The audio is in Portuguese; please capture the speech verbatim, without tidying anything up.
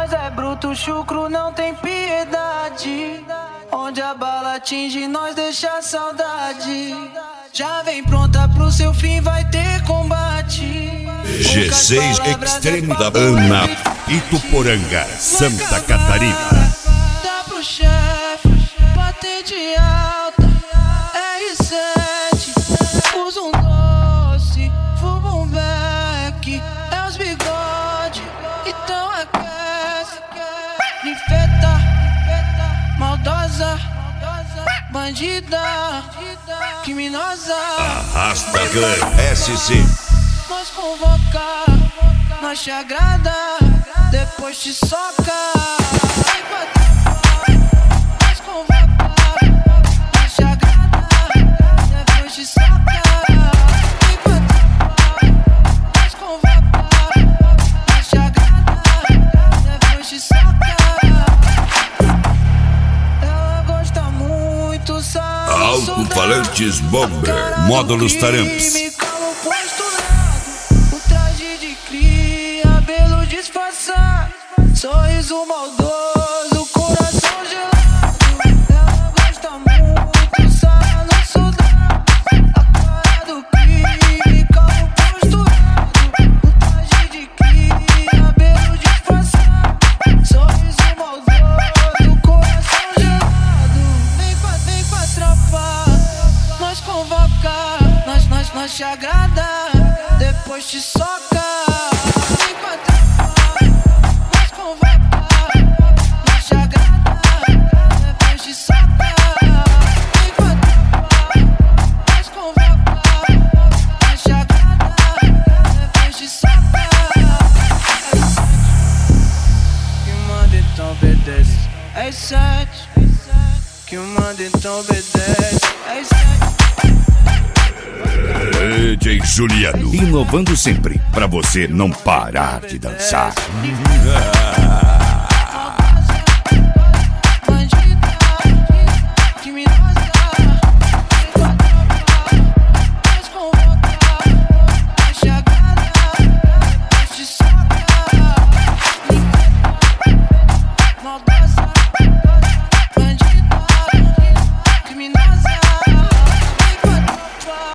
Nós é bruto, chucro, não tem piedade. Onde a bala atinge, nós deixa saudade. Já vem pronta pro seu fim, vai ter combate. G seis Extreme da Ana, Ituporanga, Santa Catarina. Dá pro chefe, patente alta, R sete, usa um doce, fuma um beck, é os bigode, então aquece. Ninfeta, maldosa, bandida, criminosa. Arrasta Clã S C. Nós convoca, nós te agrada, depois te soca. Nós convoca, nós te agrada, depois te soca. Nós convoca, nós te agrada, depois te soca. Ela gosta muito, sabe? Alto-falantes Bomber, módulos Taramps. Sorriso maldoso, coração gelado. Ela gosta muito, sai no soldado. A cara do crime, carro posturado. O traje de crime, cabelo disfarçado. Sorriso maldoso, coração gelado. Vem com a, vem com a tropa, nós convoca. Nós, nós, nós te agrada, depois te soca. Vem com a tropa. É sete, que manda então obedece. É sete. D J Juliano, inovando sempre, pra você não parar de dançar.